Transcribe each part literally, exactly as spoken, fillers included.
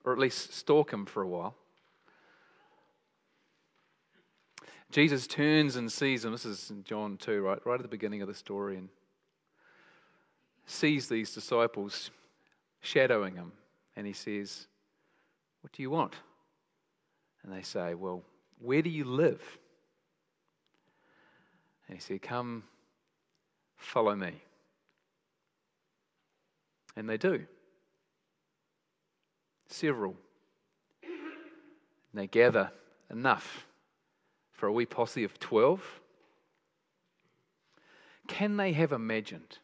or at least stalk him for a while. Jesus turns and sees him. This is in John two, right, right at the beginning of the story, and sees these disciples shadowing him, and he says, "What do you want?" And they say, "Well, where do you live?" And he said, "Come, follow me." And they do. Several. And they gather enough for a wee posse of twelve. Can they have imagined?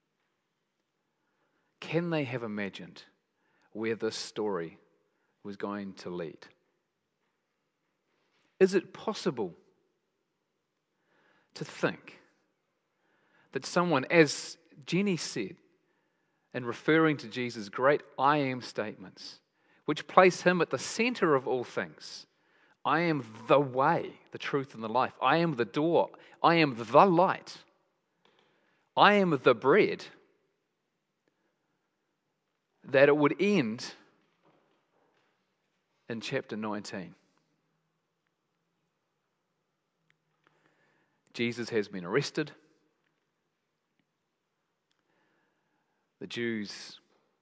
Can they have imagined where this story was going to lead? Is it possible to think that someone, as Jenny said, in referring to Jesus' great I am statements, which place him at the center of all things, I am the way, the truth, and the life. I am the door. I am the light. I am the bread. That it would end in chapter nineteen. Jesus has been arrested. The Jews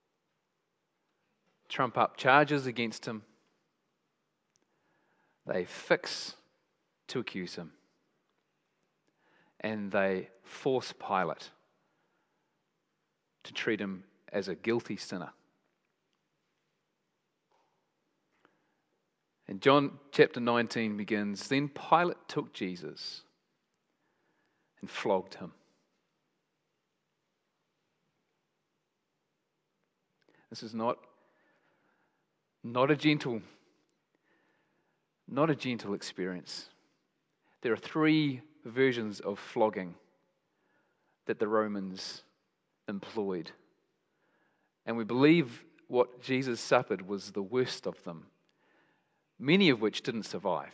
trump up charges against him. They fix to accuse him. And they force Pilate to treat him as a guilty sinner. And John chapter nineteen begins, "Then Pilate took Jesus and flogged him." This is not, not a gentle, not a gentle experience. There are three versions of flogging that the Romans employed. And we believe what Jesus suffered was the worst of them, many of which didn't survive.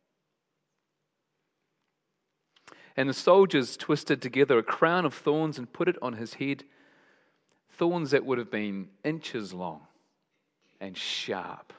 And the soldiers twisted together a crown of thorns and put it on his head, thorns that would have been inches long and sharp,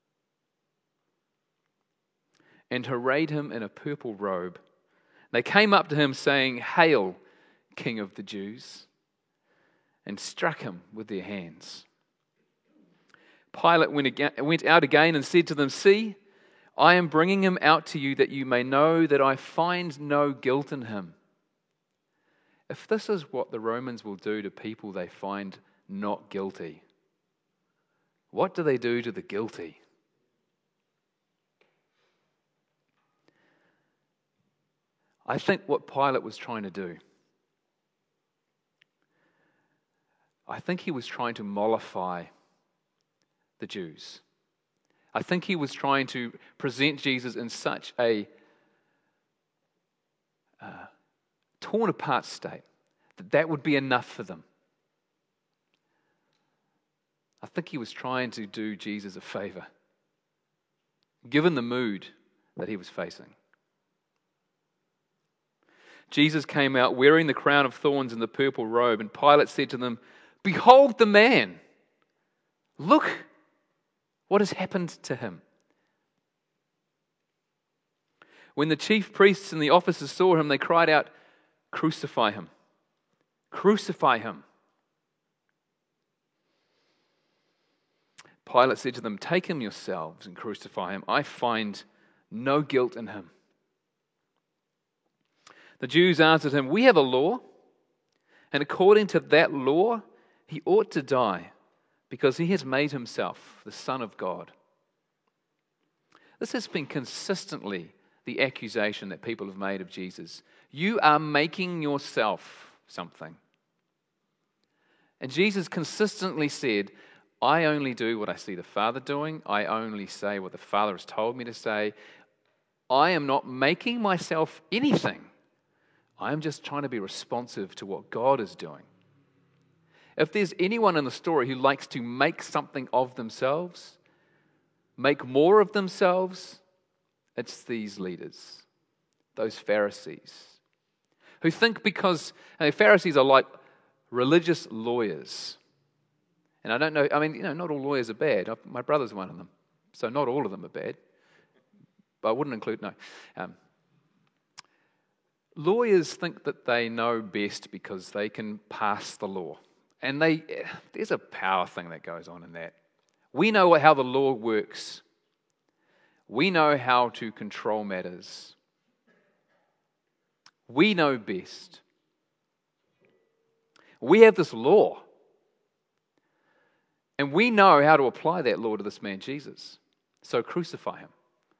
and arrayed him in a purple robe. They came up to him saying, "Hail, King of the Jews," and struck him with their hands. Pilate went out again and said to them, "See, I am bringing him out to you that you may know that I find no guilt in him." If this is what the Romans will do to people they find not guilty, what do they do to the guilty? I think what Pilate was trying to do, I think he was trying to mollify the Jews. I think he was trying to present Jesus in such a uh, torn apart state that that would be enough for them. I think he was trying to do Jesus a favor, given the mood that he was facing. Jesus came out wearing the crown of thorns and the purple robe, and Pilate said to them, "Behold the man! Look what has happened to him." When the chief priests and the officers saw him, they cried out, "Crucify him! Crucify him!" Pilate said to them, "Take him yourselves and crucify him. I find no guilt in him." The Jews answered him, "We have a law, and according to that law, he ought to die, because he has made himself the Son of God." This has been consistently the accusation that people have made of Jesus. You are making yourself something. And Jesus consistently said, "I only do what I see the Father doing. I only say what the Father has told me to say. I am not making myself anything. I am just trying to be responsive to what God is doing." If there's anyone in the story who likes to make something of themselves, make more of themselves, it's these leaders, those Pharisees, who think because you know, Pharisees are like religious lawyers, And I don't know, I mean, you know, not all lawyers are bad. I've, my brother's one of them. So not all of them are bad. But I wouldn't include, no. Um, lawyers think that they know best because they can pass the law. And they, there's a power thing that goes on in that. We know how the law works. We know how to control matters. We know best. We have this law. And we know how to apply that law to this man Jesus. So crucify him.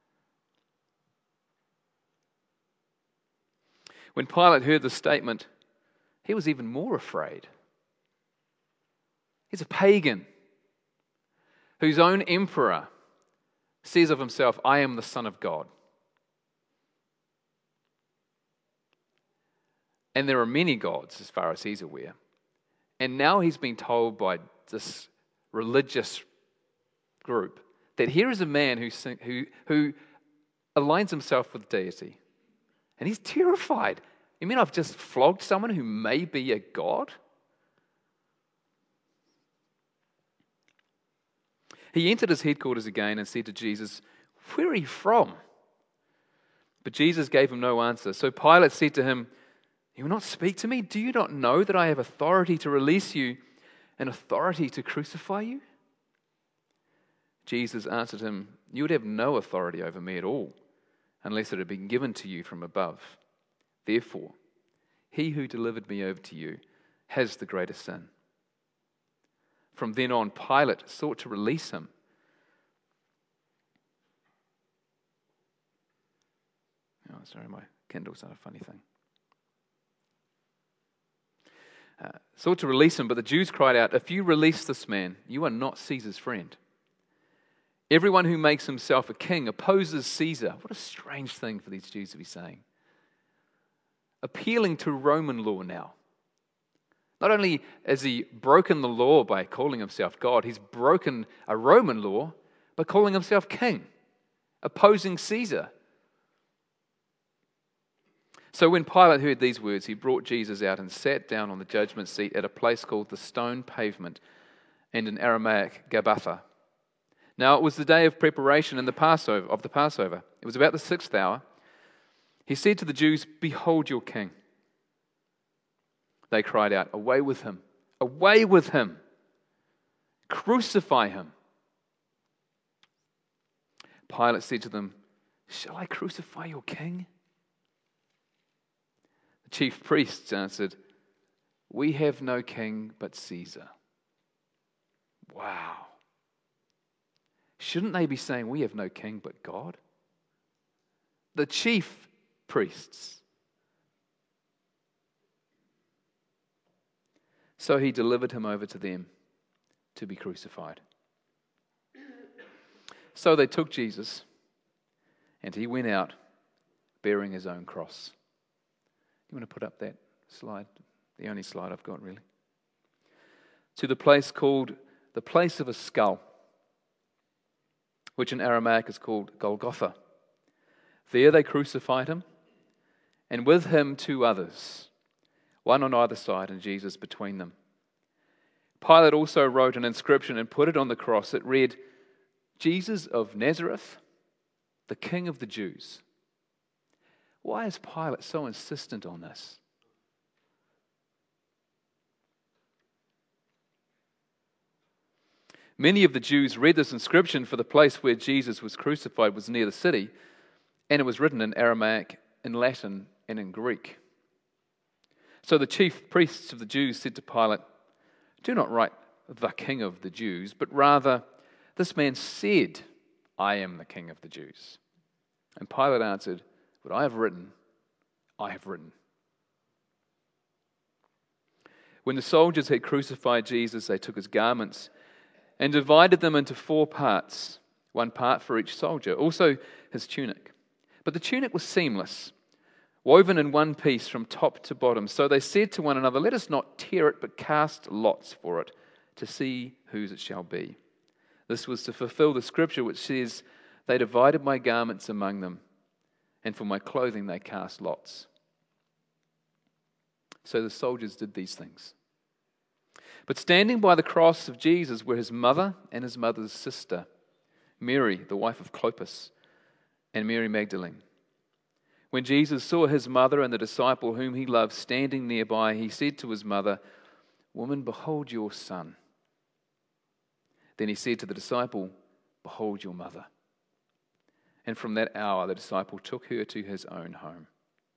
When Pilate heard the statement, he was even more afraid. He's a pagan whose own emperor says of himself, I am the Son of God. And there are many gods as far as he's aware. And now he's been told by this religious group that here is a man who, who, who aligns himself with deity. And he's terrified. You mean I've just flogged someone who may be a god? He entered his headquarters again and said to Jesus, where are you from? But Jesus gave him no answer. So Pilate said to him, you will not speak to me? Do you not know that I have authority to release you and authority to crucify you? Jesus answered him, you would have no authority over me at all, unless it had been given to you from above. Therefore, he who delivered me over to you has the greater sin. From then on, Pilate sought to release him. Oh, sorry, my Kindle's done a funny thing. Uh, sought to release him, but the Jews cried out, if you release this man, you are not Caesar's friend. Everyone who makes himself a king opposes Caesar. What a strange thing for these Jews to be saying. Appealing to Roman law now. Not only has he broken the law by calling himself God, he's broken a Roman law by calling himself king, opposing Caesar. So when Pilate heard these words, he brought Jesus out and sat down on the judgment seat at a place called the Stone Pavement, and in Aramaic, Gabbatha. Now it was the day of preparation in the Passover, of the Passover. It was about the sixth hour. He said to the Jews, behold your king. They cried out, away with him, away with him, crucify him. Pilate said to them, shall I crucify your king? The chief priests answered, we have no king but Caesar. Wow. Shouldn't they be saying, we have no king but God? The chief priests. So he delivered him over to them to be crucified. So they took Jesus, and he went out bearing his own cross. You want to put up that slide? The only slide I've got, really. To the place called the place of a skull, which in Aramaic is called Golgotha. There they crucified him, and with him two others, one on either side and Jesus between them. Pilate also wrote an inscription and put it on the cross. It read, Jesus of Nazareth, the King of the Jews. Why is Pilate so insistent on this? Many of the Jews read this inscription, for the place where Jesus was crucified was near the city, and it was written in Aramaic, in Latin, and in Greek. So the chief priests of the Jews said to Pilate, do not write the King of the Jews, but rather, this man said, I am the King of the Jews. And Pilate answered, what I have written, I have written. When the soldiers had crucified Jesus, they took his garments and divided them into four parts, one part for each soldier, also his tunic. But the tunic was seamless, woven in one piece from top to bottom. So they said to one another, let us not tear it, but cast lots for it, to see whose it shall be. This was to fulfill the scripture which says, they divided my garments among them, and for my clothing they cast lots. So the soldiers did these things. But standing by the cross of Jesus were his mother and his mother's sister, Mary, the wife of Clopas, and Mary Magdalene. When Jesus saw his mother and the disciple whom he loved standing nearby, he said to his mother, "Woman, behold your son." Then he said to the disciple, "Behold your mother." And from that hour the disciple took her to his own home.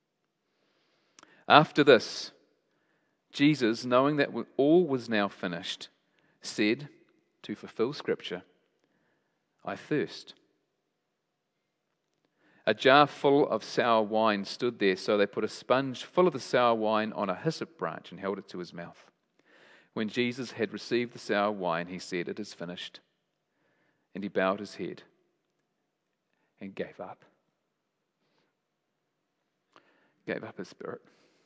After this, Jesus, knowing that all was now finished, said, to fulfill Scripture, "I thirst." A jar full of sour wine stood there, so they put a sponge full of the sour wine on a hyssop branch and held it to his mouth. When Jesus had received the sour wine, he said, "It is finished." And he bowed his head and gave up. Gave up his spirit.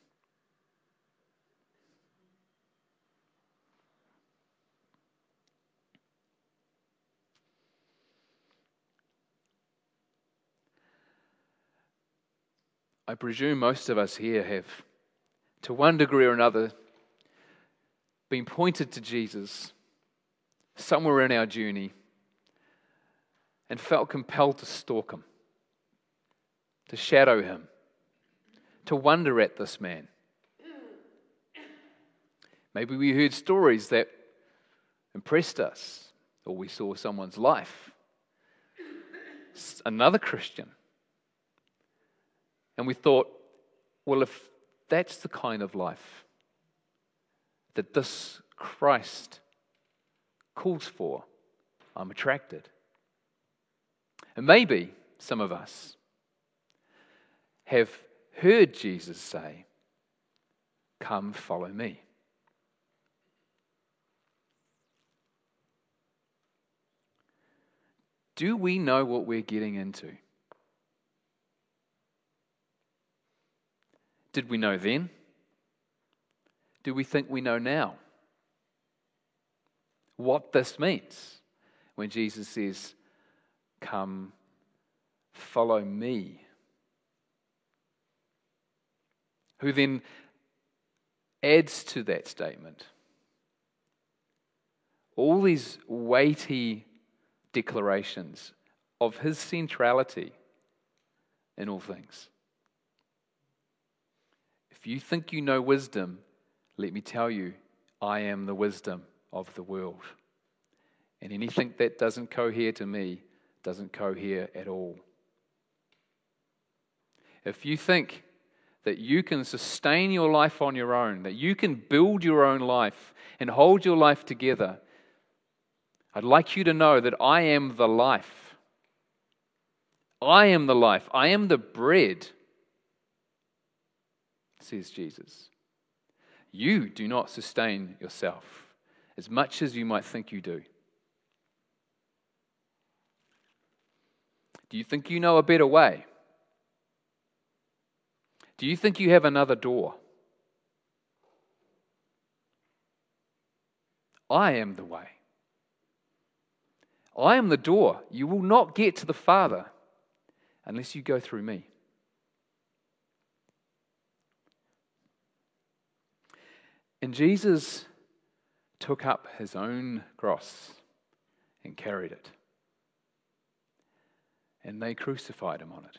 I presume most of us here have, to one degree or another, been pointed to Jesus somewhere in our journey and felt compelled to stalk him, to shadow him, to wonder at this man. Maybe we heard stories that impressed us, or we saw someone's life, another Christian, and we thought, well, if that's the kind of life that this Christ calls for, I'm attracted. And maybe some of us have heard Jesus say, "Come, follow me." Do we know what we're getting into? Did we know then? Do we think we know now what this means when Jesus says, "Come, follow me"? Who then adds to that statement all these weighty declarations of his centrality in all things. If you think you know wisdom, let me tell you, I am the wisdom of the world. And anything that doesn't cohere to me doesn't cohere at all. If you think that you can sustain your life on your own, that you can build your own life and hold your life together, I'd like you to know that I am the life. I am the life. I am the bread, says Jesus. You do not sustain yourself as much as you might think you do. Do you think you know a better way? Do you think you have another door? I am the way. I am the door. You will not get to the Father unless you go through me. And Jesus took up his own cross and carried it. And they crucified him on it.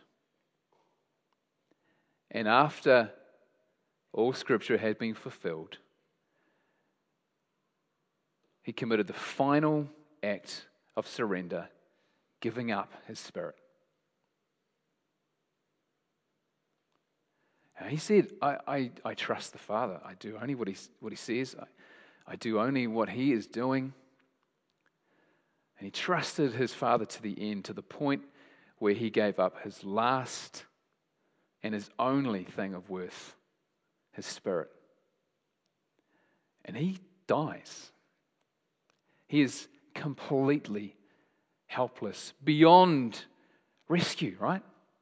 And after all Scripture had been fulfilled, he committed the final act of surrender, giving up his spirit. And he said, I, I, I trust the Father. I do only what he, what he says. I, I do only what he is doing. And he trusted his Father to the end, to the point where he gave up his last and his only thing of worth, his spirit. And he dies. He is completely helpless, beyond rescue, right?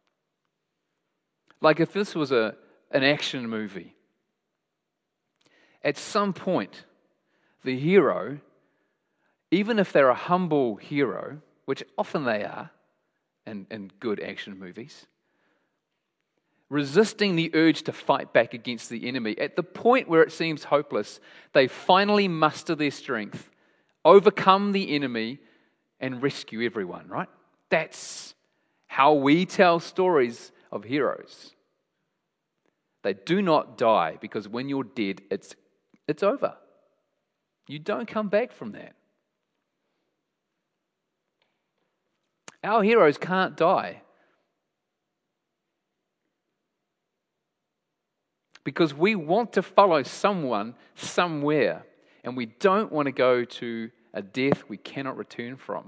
Like if this was a, an action movie, at some point, the hero, even if they're a humble hero, which often they are in, in good action movies, resisting the urge to fight back against the enemy. At the point where it seems hopeless, they finally muster their strength, overcome the enemy, and rescue everyone, right? That's how we tell stories of heroes. They do not die, because when you're dead, it's, it's over. You don't come back from that. Our heroes can't die, because we want to follow someone somewhere, and we don't want to go to a death we cannot return from.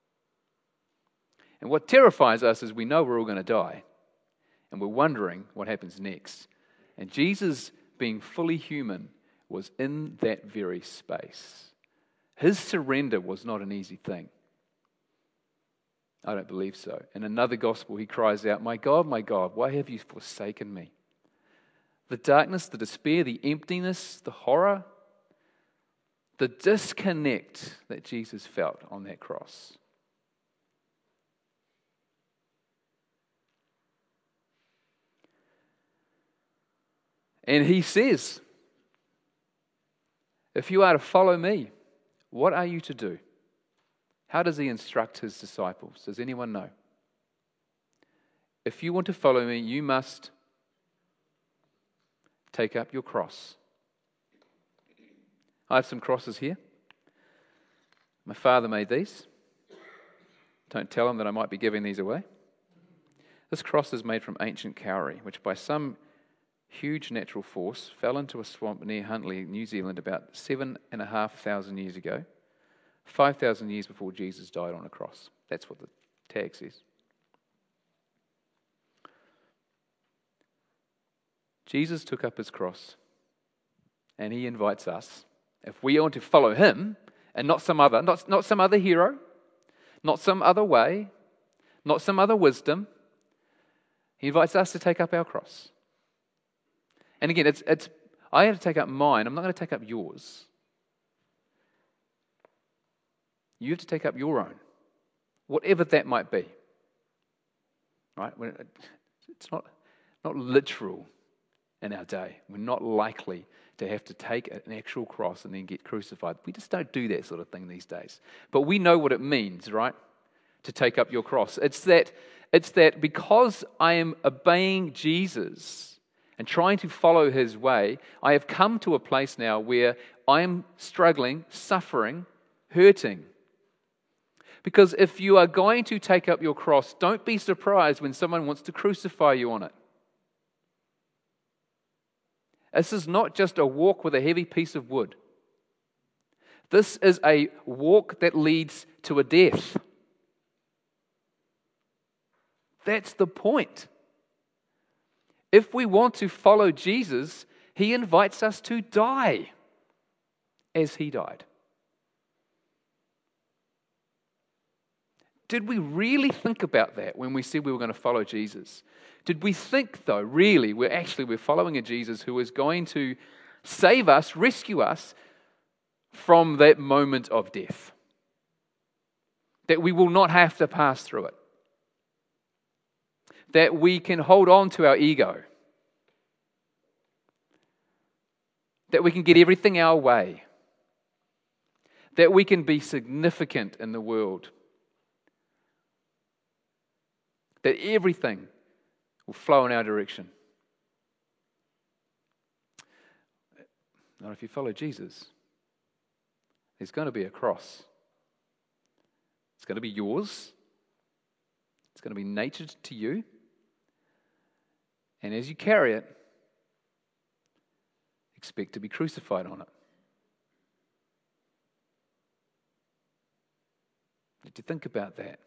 And what terrifies us is we know we're all going to die, and we're wondering what happens next. And Jesus, being fully human, was in that very space. His surrender was not an easy thing. I don't believe so. In another gospel, he cries out, "My God, my God, why have you forsaken me?" The darkness, the despair, the emptiness, the horror, the disconnect that Jesus felt on that cross. And he says, if you are to follow me, what are you to do? How does he instruct his disciples? Does anyone know? If you want to follow me, you must take up your cross. I have some crosses here. My father made these. Don't tell him that I might be giving these away. This cross is made from ancient kauri, which by some huge natural force fell into a swamp near Huntly, New Zealand, about seven and a half thousand years ago. Five thousand years before Jesus died on a cross. That's what the tag says. Jesus took up his cross, and he invites us, if we want to follow him, and not some other, not, not some other hero, not some other way, not some other wisdom, he invites us to take up our cross. And again, it's it's I have to take up mine. I'm not going to take up yours. You have to take up your own, whatever that might be. Right? It's not not literal in our day. We're not likely to have to take an actual cross and then get crucified. We just don't do that sort of thing these days. But we know what it means, right? To take up your cross. It's that it's that because I am obeying Jesus and trying to follow his way, I have come to a place now where I am struggling, suffering, hurting. Because if you are going to take up your cross, don't be surprised when someone wants to crucify you on it. This is not just a walk with a heavy piece of wood. This is a walk that leads to a death. That's the point. If we want to follow Jesus, he invites us to die as he died. Did we really think about that when we said we were going to follow Jesus? Did we think, though, really, we're actually we're following a Jesus who is going to save us, rescue us from that moment of death? That we will not have to pass through it. That we can hold on to our ego. That we can get everything our way. That we can be significant in the world. That everything will flow in our direction. Not if you follow Jesus. There's going to be a cross. It's going to be yours. It's going to be natured to you. And as you carry it, expect to be crucified on it. Did you think about that?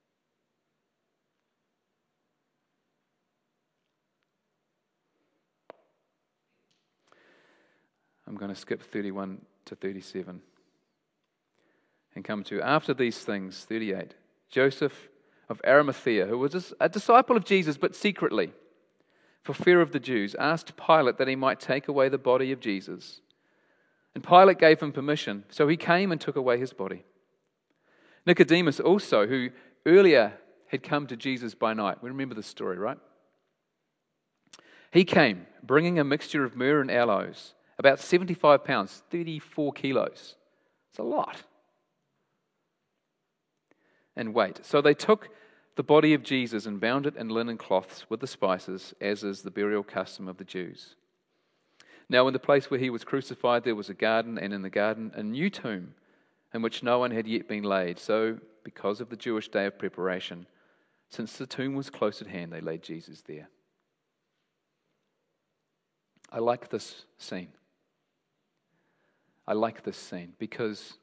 I'm going to skip thirty-one to thirty-seven and come to, after these things, thirty-eight. Joseph of Arimathea, who was a disciple of Jesus, but secretly, for fear of the Jews, asked Pilate that he might take away the body of Jesus. And Pilate gave him permission, so he came and took away his body. Nicodemus also, who earlier had come to Jesus by night. We remember the story, right? He came, bringing a mixture of myrrh and aloes, about seventy-five pounds, thirty-four kilos. It's a lot. And weight. So they took the body of Jesus and bound it in linen cloths with the spices, as is the burial custom of the Jews. Now in the place where he was crucified there was a garden, and in the garden a new tomb, in which no one had yet been laid. So, because of the Jewish day of preparation, since the tomb was close at hand, they laid Jesus there. I like this scene. I like this scene because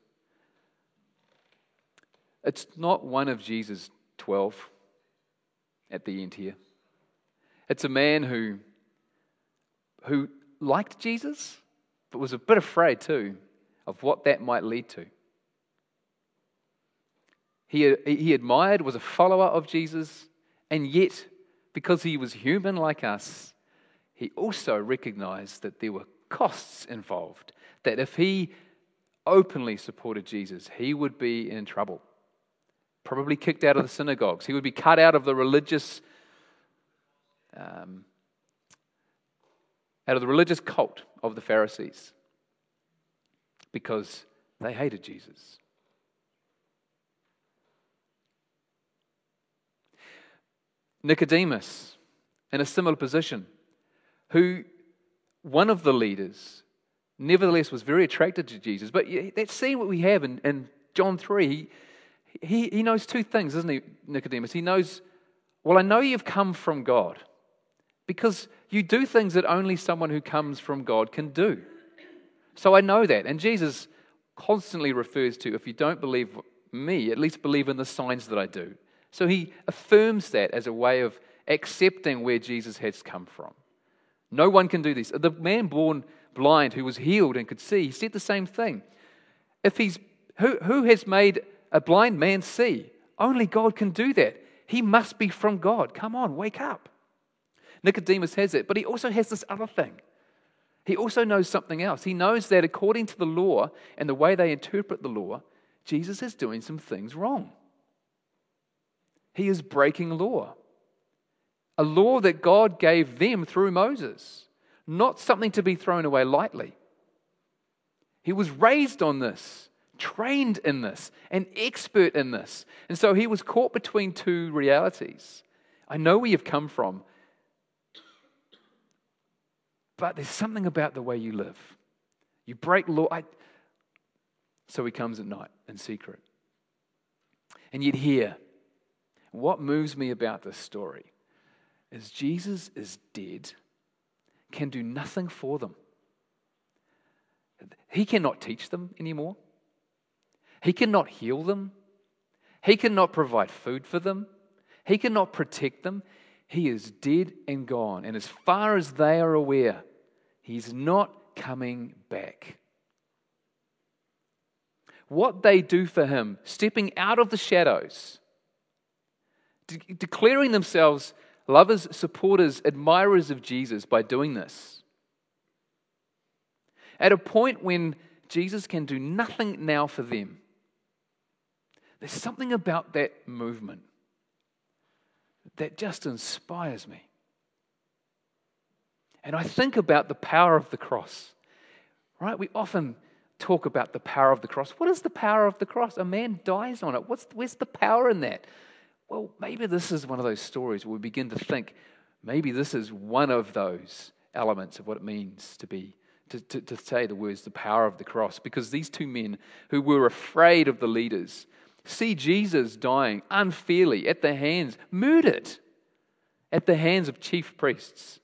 it's not one of Jesus' twelve at the end here. It's a man who, who liked Jesus, but was a bit afraid too of what that might lead to. He, he admired, was a follower of Jesus, and yet, because he was human like us, he also recognized that there were costs involved, that if he openly supported Jesus, he would be in trouble. Probably kicked out of the synagogues. He would be cut out of the religious, um, out of the religious cult of the Pharisees, because they hated Jesus. Nicodemus, in a similar position, who one of the leaders, nevertheless was very attracted to Jesus. But let's see what we have in, in John three. He, he, he knows two things, doesn't he, Nicodemus? He knows, well, I know you've come from God, because you do things that only someone who comes from God can do. So I know that. And Jesus constantly refers to, if you don't believe me, at least believe in the signs that I do. So he affirms that as a way of accepting where Jesus has come from. No one can do this. The man born blind who was healed and could see, he said the same thing. If he's who, who has made a blind man see? Only God can do that. He must be from God. Come on, wake up. Nicodemus has it, but he also has this other thing. He also knows something else. He knows that according to the law and the way they interpret the law, Jesus is doing some things wrong. He is breaking law. A law that God gave them through Moses. Not something to be thrown away lightly. He was raised on this, trained in this, an expert in this. And so he was caught between two realities. I know where you've come from, but there's something about the way you live. You break law. I... So he comes at night in secret. And yet here, what moves me about this story is Jesus is dead, can do nothing for them. He cannot teach them anymore. He cannot heal them. He cannot provide food for them. He cannot protect them. He is dead and gone. And as far as they are aware, he's not coming back. What they do for him, stepping out of the shadows, de- declaring themselves lovers, supporters, admirers of Jesus by doing this. At a point when Jesus can do nothing now for them, there's something about that movement that just inspires me. And I think about the power of the cross, right? We often talk about the power of the cross. What is the power of the cross? A man dies on it. What's, where's the power in that? Well, maybe this is one of those stories where we begin to think, maybe this is one of those elements of what it means to be, to, to, to say the words, the power of the cross. Because these two men who were afraid of the leaders see Jesus dying unfairly at the hands, murdered at the hands of chief priests.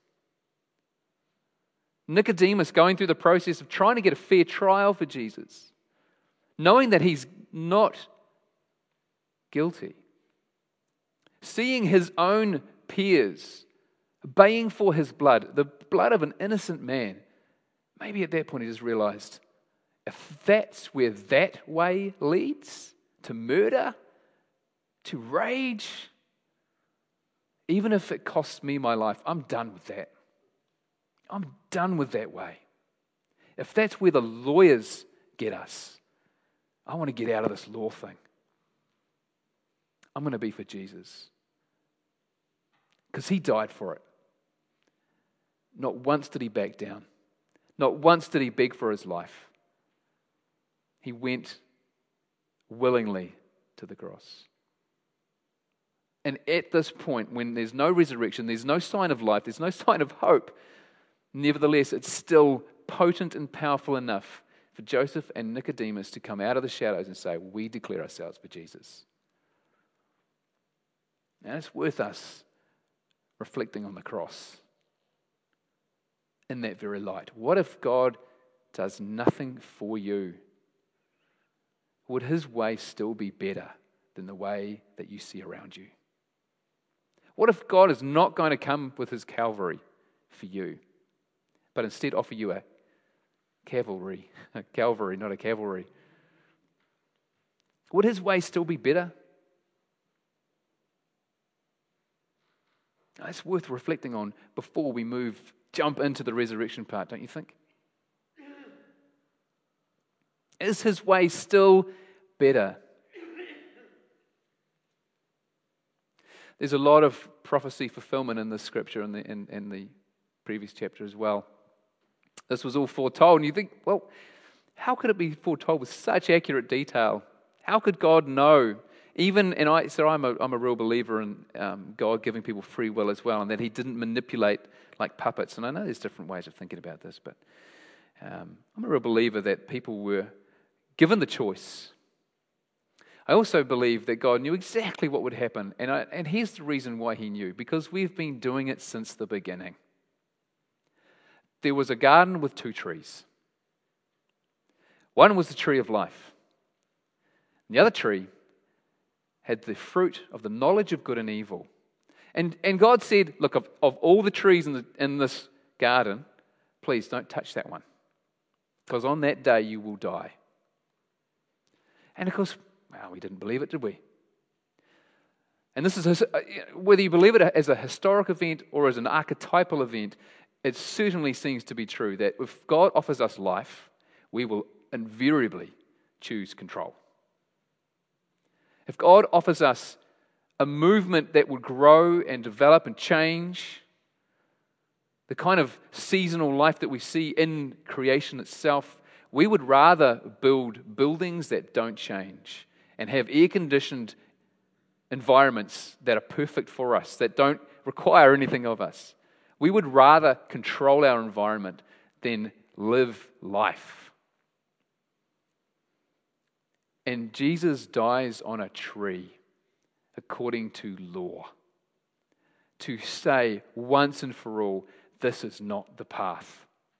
Nicodemus going through the process of trying to get a fair trial for Jesus, knowing that he's not guilty. Seeing his own peers baying for his blood, the blood of an innocent man, maybe at that point he just realized, if that's where that way leads, to murder, to rage, even if it costs me my life, I'm done with that. I'm done with that way. If that's where the lawyers get us, I want to get out of this law thing. I'm going to be for Jesus. Because he died for it. Not once did he back down. Not once did he beg for his life. He went willingly to the cross. And at this point, when there's no resurrection, there's no sign of life, there's no sign of hope, nevertheless, it's still potent and powerful enough for Joseph and Nicodemus to come out of the shadows and say, we declare ourselves for Jesus. And it's worth us reflecting on the cross in that very light. What if God does nothing for you? Would his way still be better than the way that you see around you? What if God is not going to come with his Calvary for you, but instead offer you a cavalry, a Calvary, not a cavalry? Would his way still be better? It's worth reflecting on before we move, jump into the resurrection part, don't you think? Is his way still better? There's a lot of prophecy fulfillment in this scripture and in, in, in the previous chapter as well. This was all foretold, and you think, well, how could it be foretold with such accurate detail? How could God know? Even, and I, so I'm a, I'm a real believer in um, God giving people free will as well, and that he didn't manipulate like puppets. And I know there's different ways of thinking about this, but um, I'm a real believer that people were given the choice. I also believe that God knew exactly what would happen, and, I, and here's the reason why he knew, because we've been doing it since the beginning. There was a garden with two trees. One was the tree of life. The other tree had the fruit of the knowledge of good and evil. And, and God said, look, of, of all the trees in, the, in this garden, please don't touch that one, because on that day you will die. And of course, well, we didn't believe it, did we? And this is, whether you believe it as a historic event or as an archetypal event, it certainly seems to be true that if God offers us life, we will invariably choose control. If God offers us a movement that would grow and develop and change, the kind of seasonal life that we see in creation itself, we would rather build buildings that don't change and have air-conditioned environments that are perfect for us, that don't require anything of us. We would rather control our environment than live life. And Jesus dies on a tree according to law, to say once and for all, this is not the path.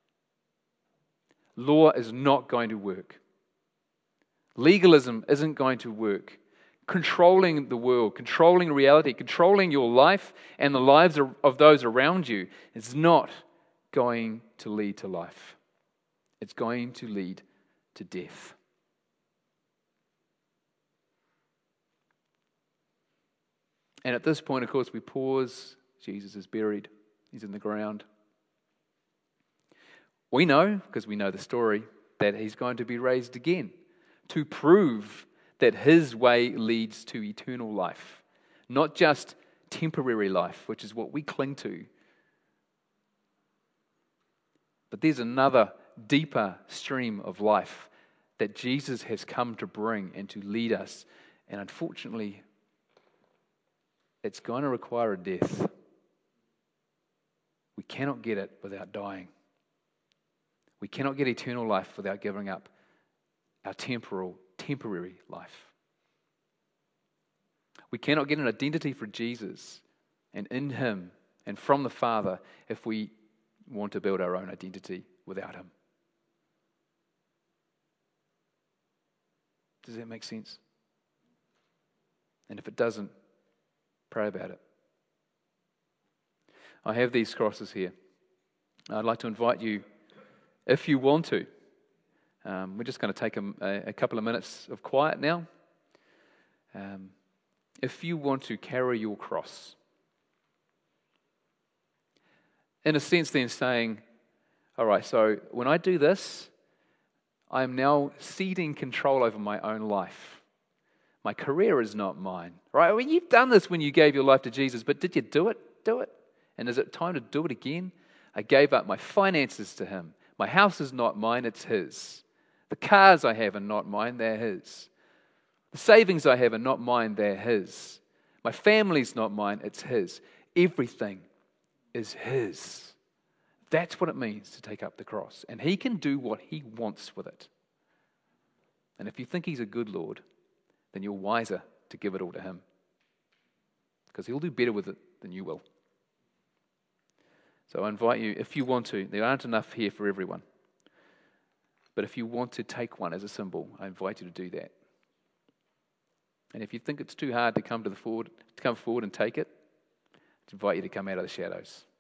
Law is not going to work. Legalism isn't going to work. Controlling the world, controlling reality, controlling your life and the lives of those around you is not going to lead to life. It's going to lead to death. And at this point, of course, we pause. Jesus is buried. He's in the ground. We know, because we know the story, that he's going to be raised again to prove that his way leads to eternal life, not just temporary life, which is what we cling to. But there's another deeper stream of life that Jesus has come to bring and to lead us. And unfortunately, it's going to require a death. We cannot get it without dying. We cannot get eternal life without giving up our temporal, temporary life. We cannot get an identity for Jesus and in him and from the Father if we want to build our own identity without him. Does that make sense? And if it doesn't, pray about it. I have these crosses here. I'd like to invite you, if you want to, um, we're just going to take a, a couple of minutes of quiet now. Um, if you want to carry your cross, in a sense then saying, all right, so when I do this, I am now ceding control over my own life. My career is not mine, right? I mean, you've done this when you gave your life to Jesus, but did you do it? Do it? And is it time to do it again? I gave up my finances to him. My house is not mine, it's his. The cars I have are not mine, they're his. The savings I have are not mine, they're his. My family's not mine, it's his. Everything is his. That's what it means to take up the cross. And he can do what he wants with it. And if you think he's a good Lord, then you're wiser to give it all to him. Because he'll do better with it than you will. So I invite you, if you want to, there aren't enough here for everyone. But if you want to take one as a symbol, I invite you to do that. And if you think it's too hard to come to the forward, to come forward and take it, I invite you to come out of the shadows.